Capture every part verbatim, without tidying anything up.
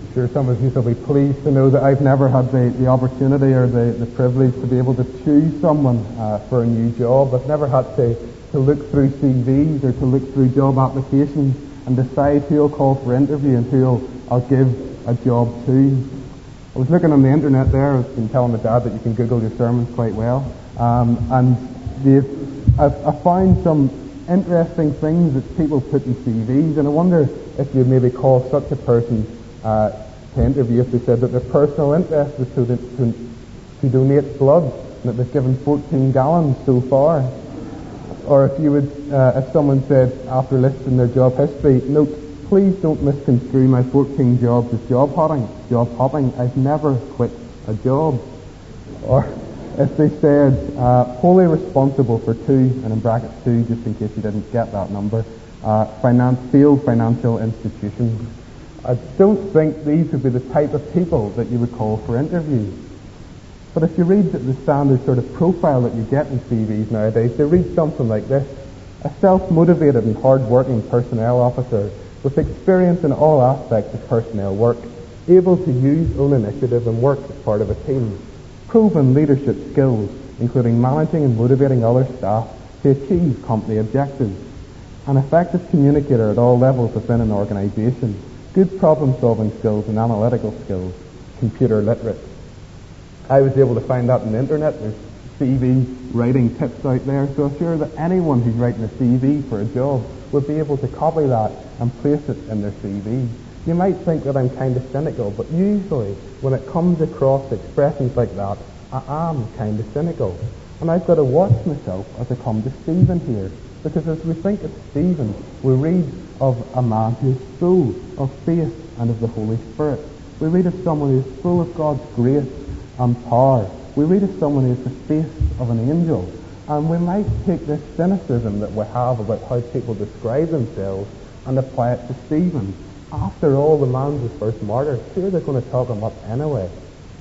sure some of you will be pleased to know that I've never had the, the opportunity or the, the privilege to be able to choose someone uh, for a new job. I've never had to, to look through C Vs or to look through job applications and decide who I'll call for interview and who I'll, I'll give a job to. I was looking on the internet there. I've been telling my dad that you can Google your sermons quite well. Um, and they've, I've, I found some interesting things that people put in C Vs, and I wonder if you'd maybe call such a person uh, to interview if they said that their personal interest was to, to, to donate blood and that they've given fourteen gallons so far. Or if you would, uh, if someone said after listing their job history, note, please don't misconstrue my fourteen jobs as job hopping. Job hopping. I've never quit a job. Or if they said uh, wholly responsible for two, and in brackets two, just in case you didn't get that number, uh, finance, failed financial institutions. I don't think these would be the type of people that you would call for interviews. But if you read the standard sort of profile that you get in C Vs nowadays, they read something like this: a self-motivated and hard-working personnel officer with experience in all aspects of personnel work, able to use own initiative and work as part of a team, proven leadership skills, including managing and motivating other staff to achieve company objectives, an effective communicator at all levels within an organisation, good problem-solving skills and analytical skills, computer literate. I was able to find that on the internet. There's C V writing tips out there, so I'm sure that anyone who's writing a C V for a job would be able to copy that and place it in their C V. You might think that I'm kind of cynical, but usually when it comes across expressions like that, I am kind of cynical. And I've got to watch myself as I come to Stephen here, because as we think of Stephen, we read of a man who is full of faith and of the Holy Spirit. We read of someone who is full of God's grace and power. We read of someone who has the face of an angel. And we might take this cynicism that we have about how people describe themselves and apply it to Stephen. After all, the man was first martyr. Sure, they're going to talk him up anyway.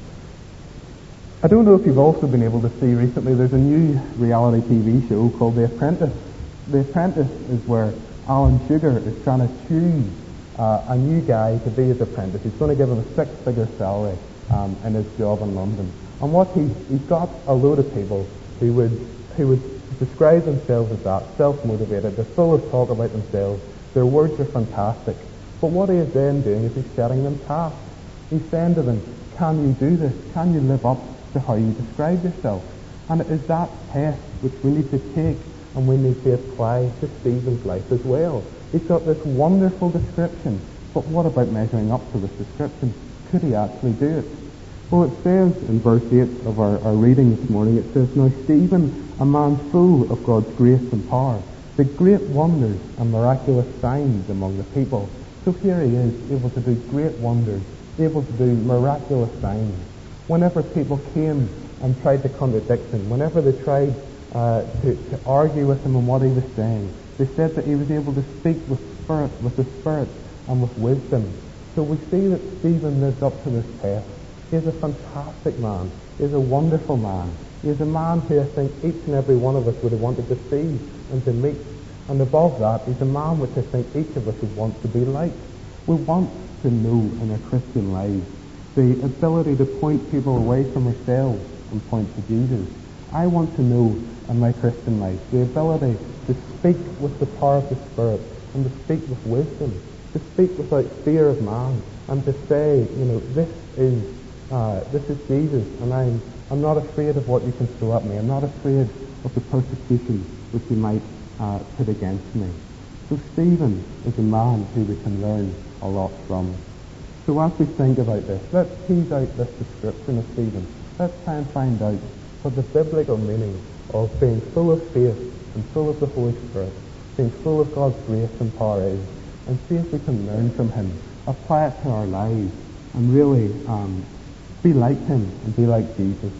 I don't know if you've also been able to see recently, there's a new reality T V show called The Apprentice. The Apprentice is where Alan Sugar is trying to choose uh, a new guy to be his apprentice. He's going to give him a six-figure salary um, in his job in London. And what he's, he's got a load of people who would, who would describe themselves as that, self-motivated. They're full of talk about themselves. Their words are fantastic. But what he is then doing is he's setting them tasks. He's saying to them, can you do this? Can you live up to how you describe yourself? And it is that test which we need to take and we need to apply to Stephen's life as well. He's got this wonderful description, but what about measuring up to this description? Could he actually do it? Well, it says in verse eight of our, our reading this morning, it says, now Stephen, a man full of God's grace and power, did great wonders and miraculous signs among the people. So here he is, able to do great wonders, able to do miraculous signs. Whenever people came and tried to contradict him, whenever they tried uh, to, to argue with him on what he was saying, they said that he was able to speak with spirit, with the Spirit and with wisdom. So we see that Stephen lived up to this test. He is a fantastic man. He is a wonderful man. He is a man who I think each and every one of us would have wanted to see and to meet. And above that, he's a man which I think each of us would want to be like. We want to know in our Christian lives the ability to point people away from ourselves and point to Jesus. I want to know in my Christian life the ability to speak with the power of the Spirit and to speak with wisdom, to speak without fear of man, and to say, you know, this is uh, this is Jesus, and I'm I'm not afraid of what you can throw at me. I'm not afraid of the persecution which you might uh, put against me. So Stephen is a man who we can learn a lot from. So as we think about this, let's tease out this description of Stephen. Let's try and find out what the biblical meaning of being full of faith and full of the Holy Spirit, being full of God's grace and power is, and see if we can learn from him, apply it to our lives, and really um, be like him and be like Jesus.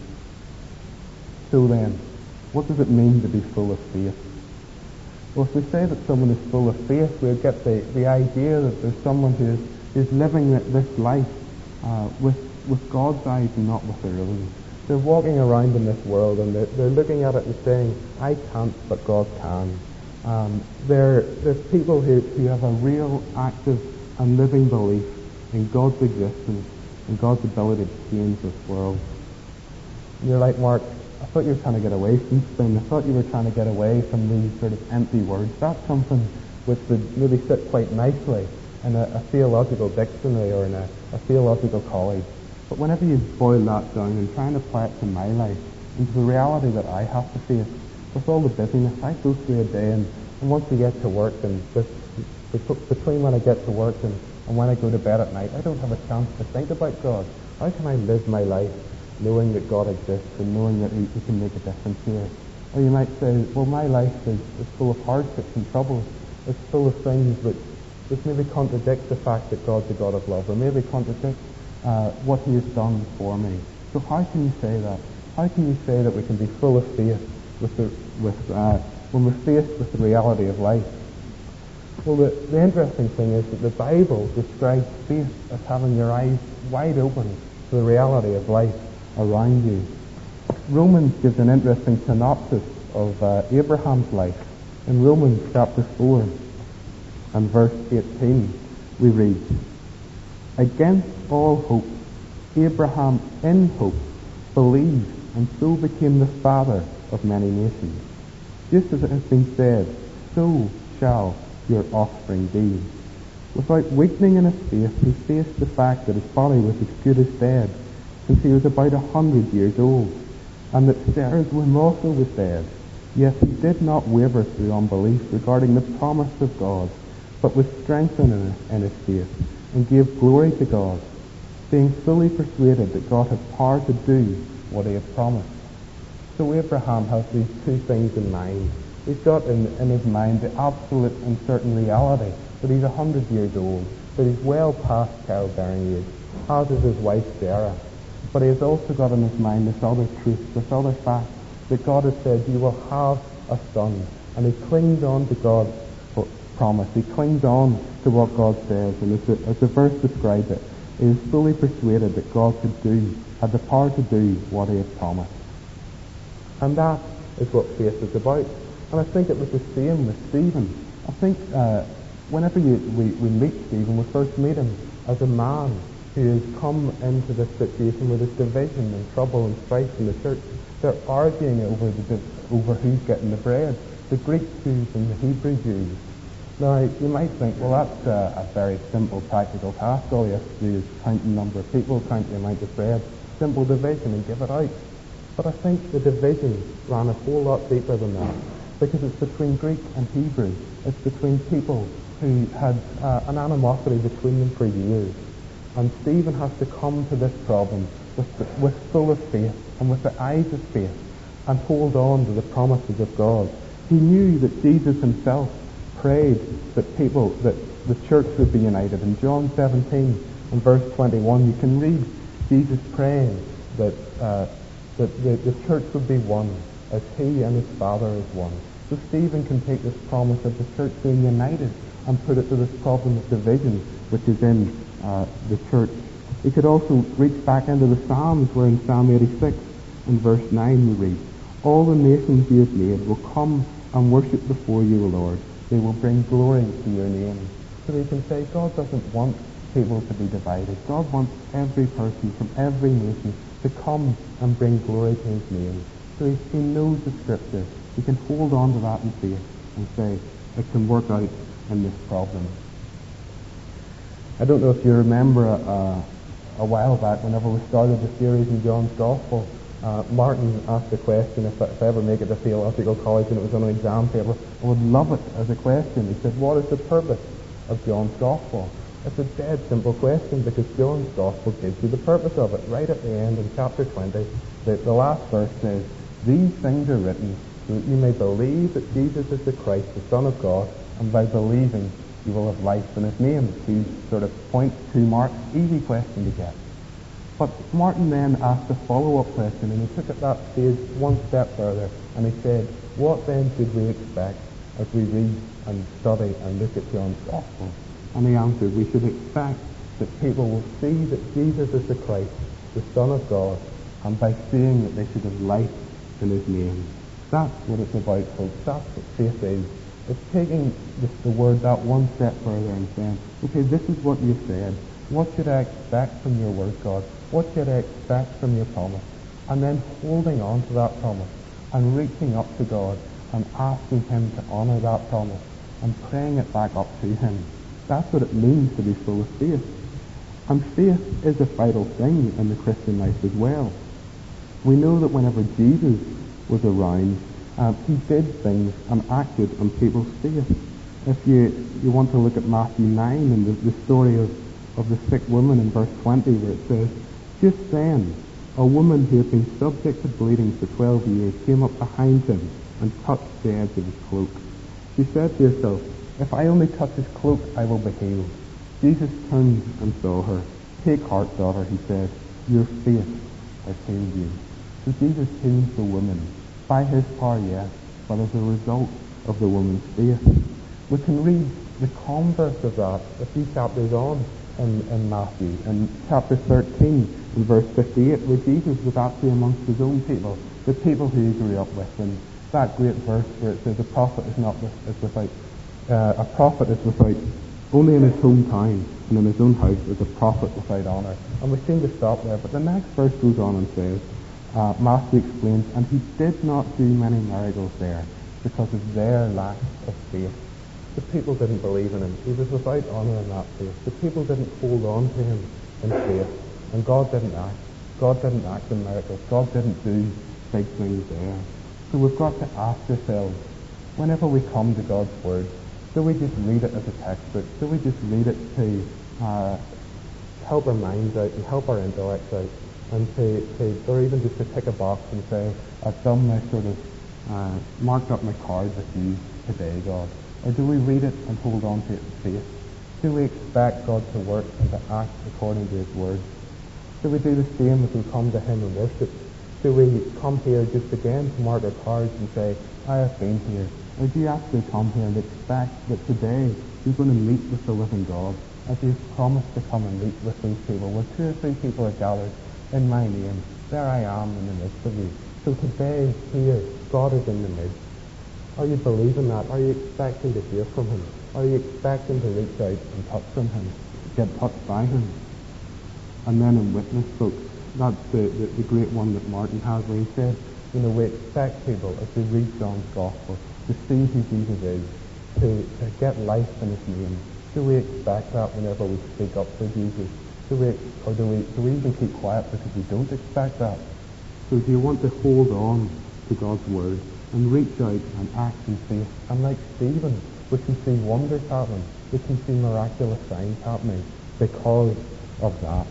So then, what does it mean to be full of faith? Well, if we say that someone is full of faith, we'll get the, the idea that there's someone who is, is living this life uh, with, with God's eyes and not with their own. They're walking around in this world and they're, they're looking at it and saying, I can't, but God can. Um, they're, they're people who, who have a real, active and living belief in God's existence and God's ability to change this world. And you're like, Mark, I thought you were trying to get away from Spring. I thought you were trying to get away from these sort of empty words. That's something which would really sit quite nicely in a, a theological dictionary or in a, a theological college. But whenever you boil that down and try and apply it to my life, into the reality that I have to face, with all the busyness, I go through a day, and, and once we get to work, and this, between when I get to work and, and when I go to bed at night, I don't have a chance to think about God. How can I live my life knowing that God exists and knowing that he, he can make a difference here? Or you might say, well, my life is, is full of hardships and troubles. It's full of things which, which maybe contradict the fact that God's a God of love, or maybe contradict uh, what he has done for me. So how can you say that? How can you say that we can be full of faith with the, with, uh, when we're faced with the reality of life? Well, the, the interesting thing is that the Bible describes faith as having your eyes wide open to the reality of life around you. Romans gives an interesting synopsis of uh, Abraham's life. In Romans chapter four and verse eighteen, we read, "Against all hope, Abraham in hope believed, and so became the father of many nations. Just as it has been said, so shall your offspring be." Without weakening in his faith, he faced the fact that his body was as good as dead, since he was about a hundred years old, and that Sarah's womb also was dead. Yet he did not waver through unbelief regarding the promise of God, but was strengthened in, in his faith, and gave glory to God, being fully persuaded that God had power to do what he had promised. So Abraham has these two things in mind. He's got in, in his mind the absolute and certain reality that he's a hundred years old, that he's well past childbearing age, as is his wife Sarah. But he has also got in his mind this other truth, this other fact, that God has said, you will have a son. And he clings on to God's promise. He clings on to what God says. And as the, as the verse describes it, he is fully persuaded that God could do, had the power to do what he had promised. And that is what faith is about. And I think it was the same with Stephen. I think uh, whenever you, we, we meet Stephen, we first meet him as a man who has come into this situation where there's division and trouble and strife in the church. They're arguing over the over who's getting the bread, the Greek Jews and the Hebrew Jews. Now, you might think, well, that's a, a very simple practical task. All you have to do is count the number of people, count the amount of bread, simple division, and give it out. But I think the division ran a whole lot deeper than that, because it's between Greek and Hebrew. It's between people who had uh, an animosity between them for years. And Stephen has to come to this problem with, the, with full of faith and with the eyes of faith and hold on to the promises of God. He knew that Jesus himself prayed that people, that the church would be united. In John seventeen and verse twenty-one, you can read Jesus praying that, uh, that the, the church would be one as he and his Father is one. So Stephen can take this promise of the church being united and put it to this problem of division which is in uh, the church. He could also reach back into the Psalms, where in Psalm eighty-six and verse nine we read, "All the nations you have made will come and worship before you, O Lord. They will bring glory to your name." So we can say God doesn't want people to be divided. God wants every person from every nation to come and bring glory to his name. So he, he knows the Scripture. He can hold on to that in faith and say, it can work out in this problem. I don't know if you remember uh, a while back, whenever we started the series in John's Gospel, uh, Martin asked a question, if, if I ever make it to theological college and it was on an exam paper, I would love it as a question. He said, what is the purpose of John's Gospel? It's a dead simple question, because John's Gospel gives you the purpose of it. Right at the end in chapter twenty, the, the last verse says, "These things are written so that you may believe that Jesus is the Christ, the Son of God, and by believing you will have life in his name." He sort of points to Mark's easy question to get. But Martin then asked a follow-up question, and he took it that stage one step further, and he said, what then should we expect as we read and study and look at John's Gospel? And he answered, we should expect that people will see that Jesus is the Christ, the Son of God, and by seeing that they should have life in his name. That's what it's about, folks. That's what faith is. It's taking the, the word that one step further and saying, okay, this is what you said. What should I expect from your word, God? What should I expect from your promise? And then holding on to that promise and reaching up to God and asking him to honour that promise and praying it back up to him. That's what it means to be full of faith. And faith is a vital thing in the Christian life as well. We know that whenever Jesus was around, um, he did things and acted on people's faith. If you, you want to look at Matthew nine and the, the story of, of the sick woman in verse twenty, where it says, just then, a woman who had been subject to bleeding for twelve years came up behind him and touched the edge of his cloak. She said to herself, if I only touch his cloak, I will be healed. Jesus turned and saw her. Take heart, daughter, he said. Your faith has healed you. So Jesus heals the woman. By his power, yes, but as a result of the woman's faith. We can read the converse of that a few chapters on in, in Matthew. In chapter thirteen, in verse fifty-eight, where Jesus was actually amongst his own people, the people who he grew up with. And that great verse where it says, a prophet is not with, is without, uh, a prophet is without, only in his hometown and in his own house is a prophet without honour. And we seem to stop there, but the next verse goes on and says, uh, Matthew explains, and he did not do many miracles there because of their lack of faith. The people didn't believe in him. He was without honour in that faith. The people didn't hold on to him in faith. And God didn't act. God didn't act in miracles. God didn't do big things there. So we've got to ask ourselves, whenever we come to God's Word, do we just read it as a textbook? Do we just read it to uh, help our minds out and help our intellects out? And to, to, or even just to tick a box and say, I've done my sort of, uh, marked up my card with you today, God. Or do we read it and hold on to it in faith? Do we expect God to work and to act according to his word? Do we do the same if we come to him in worship? Do we come here just again to mark our cards and say, I have been here? Or do you actually come here and expect that today you're going to meet with the living God, as you've promised to come and meet with those people? Where two or three people are gathered in my name, there I am in the midst of you. So today, here, God is in the midst. Are you believing that? Are you expecting to hear from him? Are you expecting to reach out and touch from him, get touched by him? And then in witness, folks, that's the, the, the great one that Martin has, where he said, you know, we expect people, as they read John's Gospel, to see who Jesus is, to, to get life in his name. Do we expect that whenever we speak up for Jesus? Do we, or do we, do we even keep quiet because we don't expect that? So do you want to hold on to God's word and reach out and act in faith? And like Stephen, we can see wonders happening. We can see miraculous signs happening because of that.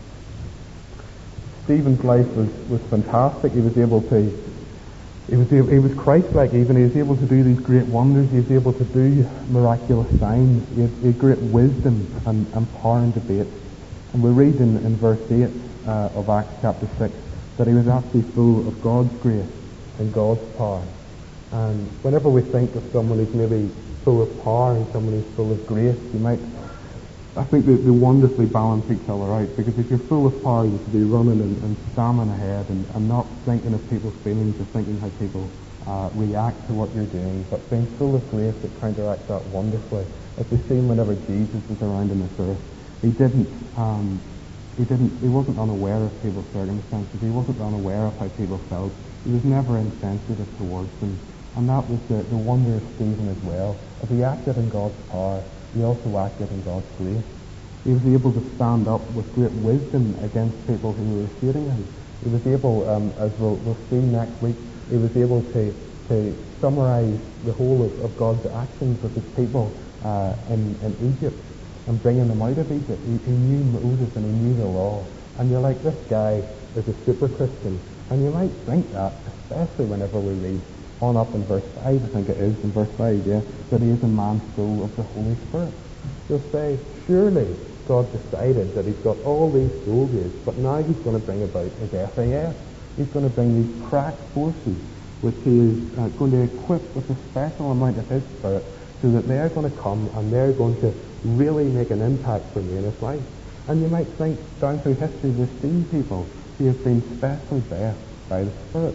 Stephen's life was, was fantastic. He was able to, he was able, he was Christ-like even. He was able to do these great wonders. He was able to do miraculous signs. He had, he had great wisdom and, and power in debate. And we read in, in verse eight uh, of Acts chapter six that he was actually full of God's grace and God's power. And whenever we think of someone who's maybe full of power and someone who's full of grace, you might, I think that they wonderfully balance each other out, because if you're full of power, you should be running and, and stammering ahead and, and not thinking of people's feelings or thinking how people uh, react to what you're doing. But being full of grace, it counteracts that wonderfully. As we've seen whenever Jesus was around on this earth, he didn't, um, he didn't, he wasn't unaware of people's circumstances. He wasn't unaware of how people felt. He was never insensitive towards them. And that was the, the wonder of Stephen as well. If he acted in God's power, he also acted in God's grace. He was able to stand up with great wisdom against people who were hating him. He was able, um, as we'll, we'll see next week, he was able to, to summarize the whole of, of God's actions with his people uh, in, in Egypt and bringing them out of Egypt. He, he knew Moses and he knew the law. And you're like, this guy is a super Christian. And you might think that, especially whenever we read on up in verse five, I think it is, in verse five, yeah, that he is a man full of the Holy Spirit. You'll say, surely God decided that he's got all these soldiers, but now he's going to bring about his F A S. He's going to bring these crack forces, which he is uh, going to equip with a special amount of his Spirit, so that they're going to come and they're going to really make an impact for me in his life. And you might think, down through history, we've seen people who have been specially blessed by the Spirit.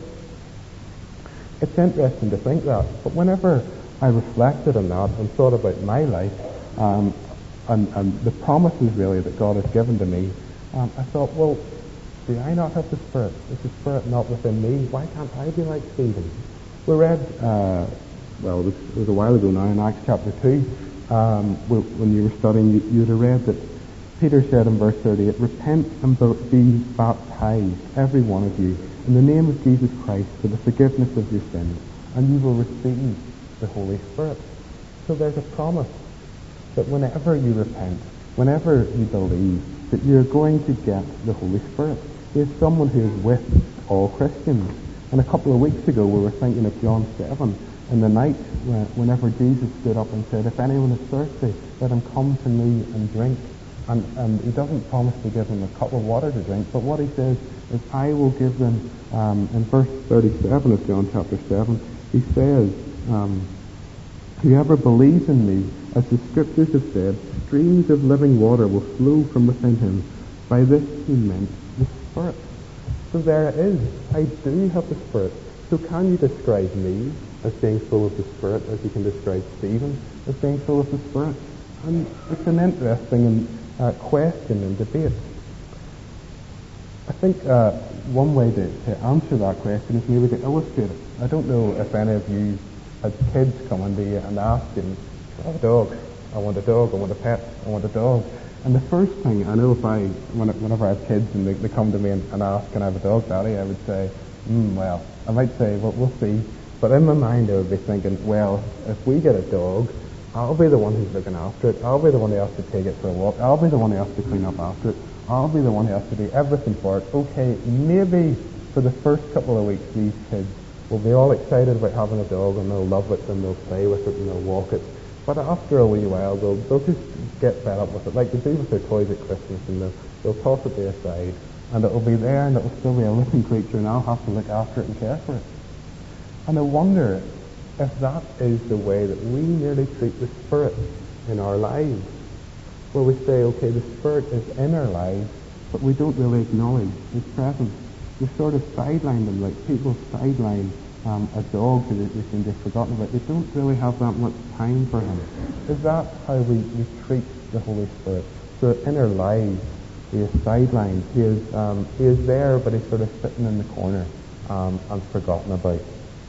It's interesting to think that, but whenever I reflected on that and thought about my life, um, and, and the promises really that God has given to me, um, I thought, well, do I not have the Spirit? Is the Spirit not within me? Why can't I be like Stephen? We read, uh, well, it was, it was a while ago now in Acts chapter two, um, when you were studying, you, you'd have read that Peter said in verse thirty-eight, repent and be baptized, every one of you, in the name of Jesus Christ for the forgiveness of your sins, and you will receive the Holy Spirit. So there's a promise that whenever you repent, whenever you believe, that you're going to get the Holy Spirit. He is someone who is with all Christians. And a couple of weeks ago we were thinking of John seven, in the night when, whenever Jesus stood up and said, if anyone is thirsty, let him come to me and drink. And, and he doesn't promise to give them a cup of water to drink, but what he says is, I will give them, um, in verse thirty-seven of John chapter seven, he says, um, whoever believes in me, as the scriptures have said, streams of living water will flow from within him. By this he meant the Spirit. So there it is. I do have the Spirit. So can you describe me as being full of the Spirit as you can describe Stephen as being full of the Spirit? And it's an interesting uh, question and debate. I think uh, one way to, to answer that question is maybe to illustrate it. I don't know if any of you had kids come into you and ask you, I have a dog, I want a dog, I want a pet, I want a dog. And the first thing, I know if I, whenever I have kids and they, they come to me and, and ask, can I have a dog, Daddy? I would say, hmm, well, I might say, well, we'll see. But in my mind I would be thinking, well, if we get a dog, I'll be the one who's looking after it. I'll be the one who has to take it for a walk. I'll be the one who has to clean up after it. I'll be the one who has to do everything for it. Okay, maybe for the first couple of weeks these kids will be all excited about having a dog and they'll love it and they'll play with it and they'll walk it. But after a wee while, they'll, they'll just get fed up with it, like they do with their toys at Christmas, and they'll, they'll toss it to the side, and it'll be there, and it'll still be a living creature, and I'll have to look after it and care for it. And I wonder if that is the way that we nearly treat the Spirit in our lives, where we say, okay, the Spirit is in our lives, but we don't really acknowledge His presence. We sort of sideline them, like people sideline Um, a dog who they seem to have forgotten about. They don't really have that much time for him. Is that how we, we treat the Holy Spirit? So in our lives, He is sidelined. He is, um, he is there, but He's sort of sitting in the corner um, and forgotten about.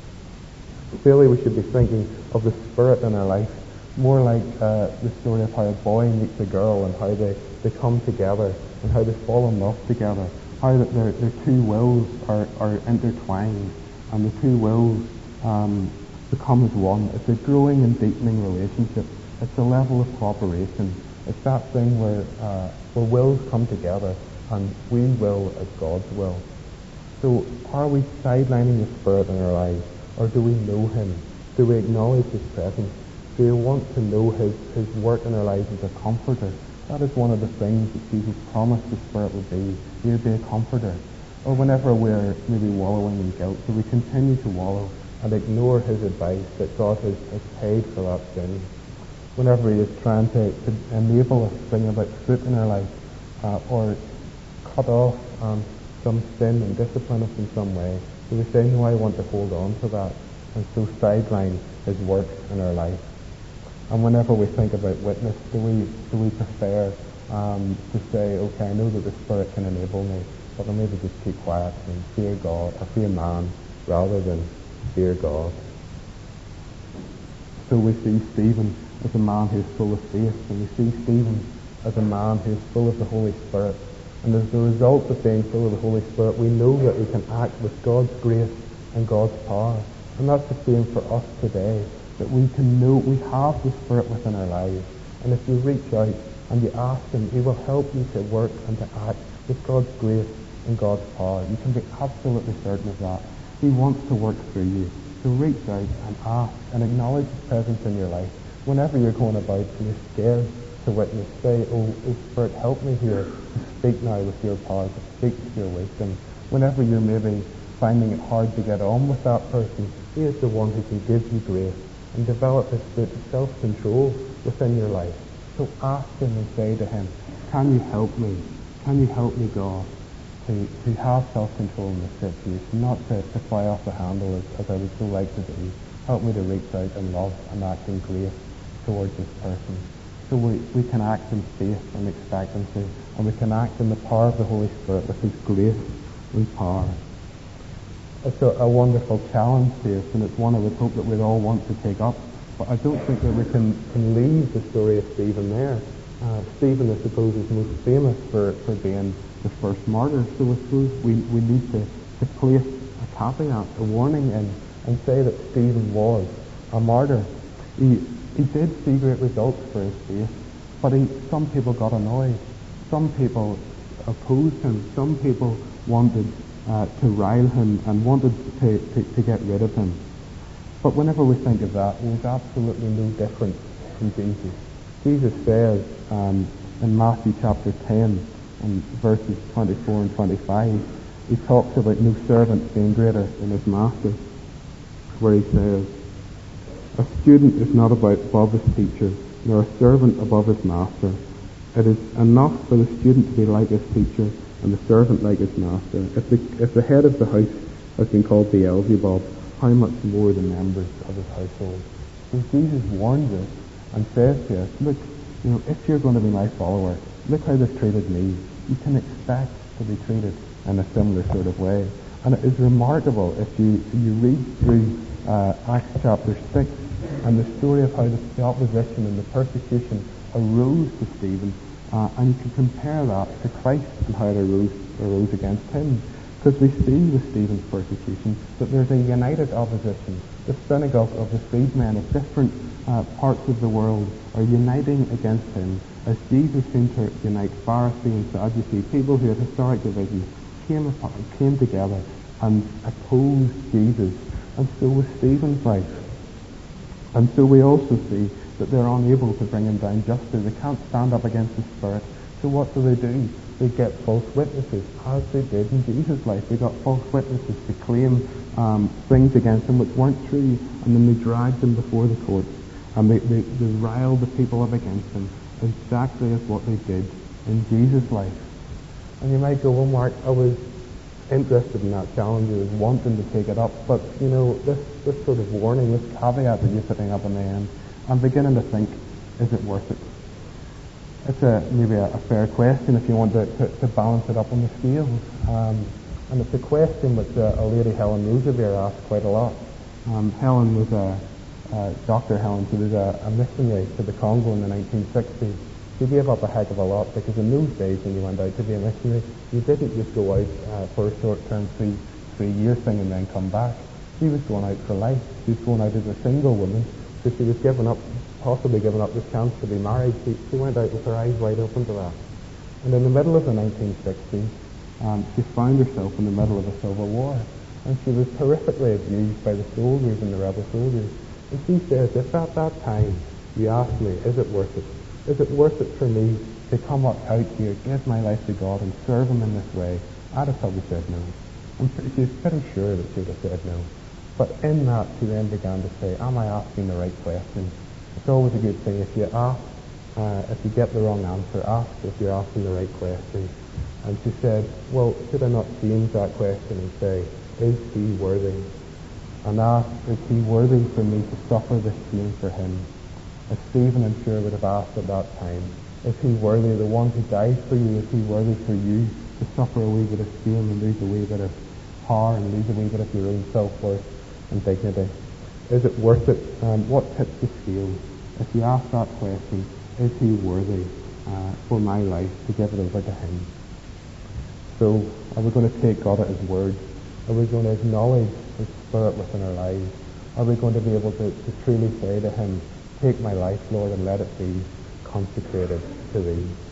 Really, we should be thinking of the Spirit in our life more like uh, the story of how a boy meets a girl and how they, they come together and how they fall in love together, how that their, their two wills are, are intertwined, and the two wills um, become as one. It's a growing and deepening relationship. It's a level of cooperation. It's that thing where uh, where wills come together and we will as God's will. So are we sidelining the Spirit in our lives, or do we know Him? Do we acknowledge His presence? Do we want to know His, His work in our lives as a comforter? That is one of the things that Jesus promised the Spirit would be. He would be a comforter. Or whenever we're maybe wallowing in guilt, do we continue to wallow and ignore His advice that God has, has paid for that sin? Whenever He is trying to, to enable us to bring about fruit in our life, uh, or cut off um, some sin and discipline us in some way, do we say, no, I want to hold on to that, and so sideline His work in our life? And whenever we think about witness, do we, do we prefer um, to say, okay, I know that the Spirit can enable me, but I'll maybe just keep quiet and fear God, or fear man, rather than fear God. So we see Stephen as a man who is full of faith, and we see Stephen as a man who is full of the Holy Spirit. And as a result of being full of the Holy Spirit, we know that we can act with God's grace and God's power. And that's the same for us today, that we can know we have the Spirit within our lives. And if you reach out and you ask Him, He will help you to work and to act with God's grace and God's power. You can be absolutely certain of that. He wants to work through you. So reach out and ask and acknowledge His presence in your life. Whenever you're going about and you're scared to witness, say, oh, oh Spirit, help me here to speak now with your power, to speak with your wisdom. Whenever you're maybe finding it hard to get on with that person, He is the one who can give you grace and develop this spirit of self-control within your life. So ask Him and say to Him, can you help me? Can you help me, God, to, to have self-control in this situation, not to, to fly off the handle as, as I would so like to do. Help me to reach out and love and act in grace towards this person. so we, we can act in faith and expectancy, and we can act in the power of the Holy Spirit with His grace and power. It's a, a wonderful challenge to us, and it's one I would hope that we'd all want to take up. But I don't think that we can, can leave the story of Stephen there. Uh, Stephen, I suppose, is most famous for, for being the first martyr. So I suppose we, we need to, to place a caveat, a warning in, and say that Stephen was a martyr. He, he did see great results for his faith, but he, some people got annoyed. Some people opposed him. Some people wanted uh, to rile him and wanted to, to, to get rid of him. But whenever we think of that, there's absolutely no difference from Jesus. Jesus says um, in Matthew chapter ten, in verses twenty-four and twenty-five, he talks about no servant being greater than his master, where he says, "A student is not about above his teacher, nor a servant above his master. It is enough for the student to be like his teacher, and the servant like his master. If the, if the head of the house has been called Beelzebub, how much more the members of his household?" So Jesus warns us and says to us, look, you know, if you're going to be my follower, look how they've treated me. You can expect to be treated in a similar sort of way. And it is remarkable if you you read through uh, Acts chapter six and the story of how the, the opposition and the persecution arose to Stephen, uh, and you can compare that to Christ and how it arose, arose against him. Because we see with Stephen's persecution that there's a united opposition. The synagogue of the freedmen of different uh, parts of the world are uniting against him, as Jesus seemed to unite Pharisee and Sadducee, people who had historic divisions, came apart, came together and opposed Jesus. And so was Stephen's life. And so we also see that they're unable to bring him down justly. They can't stand up against the Spirit. So what do they do? They get false witnesses, as they did in Jesus' life. They got false witnesses to claim um, things against him which weren't true, and then they dragged him before the courts, and they, they, they riled the people up against him, exactly as what they did in Jesus' life. And you might go, well, Mark, I was interested in that challenge, I was wanting to take it up, but, you know, this, this sort of warning, this caveat that you're putting up in the end, I'm beginning to think, is it worth it? It's a, maybe a, a fair question if you want to, to, to balance it up on the scales. Um, and it's a question which uh, a lady, Helen Roosevelt, asked quite a lot. Um, Helen was a, uh, Doctor Helen, she was a, a missionary to the Congo in the nineteen sixties. She gave up a heck of a lot because in those days when you went out to be a missionary, you didn't just go out uh, for a short-term three, three-year thing and then come back. She was going out for life. She was going out as a single woman, so she was giving up possibly given up the chance to be married. She, she went out with her eyes wide open to that. And in the middle of the nineteen sixties, um, she found herself in the middle of a civil war. And she was horrifically abused by the soldiers and the rebel soldiers. And she says, if at that time you asked me, is it worth it? Is it worth it for me to come up out here, give my life to God and serve Him in this way? I'd have probably said no. I'm pretty, she's pretty sure that she would have said no. But in that, she then began to say, am I asking the right question? It's always a good thing if you ask, uh, if you get the wrong answer, ask if you're asking the right question. And she said, well, should I not change that question and say, is he worthy? And ask, is he worthy for me to suffer this pain for him? As Stephen, I'm sure, would have asked at that time, is he worthy, the one who died for you, is he worthy for you to suffer a wee bit of shame and lose a wee bit of power and lose a wee bit of your own self-worth and dignity? Is it worth it? Um, what tips the scale? If you ask that question, is he worthy uh, for my life to give it over to him? So, are we going to take God at his word? Are we going to acknowledge his Spirit within our lives? Are we going to be able to, to truly say to him, take my life, Lord, and let it be consecrated to thee?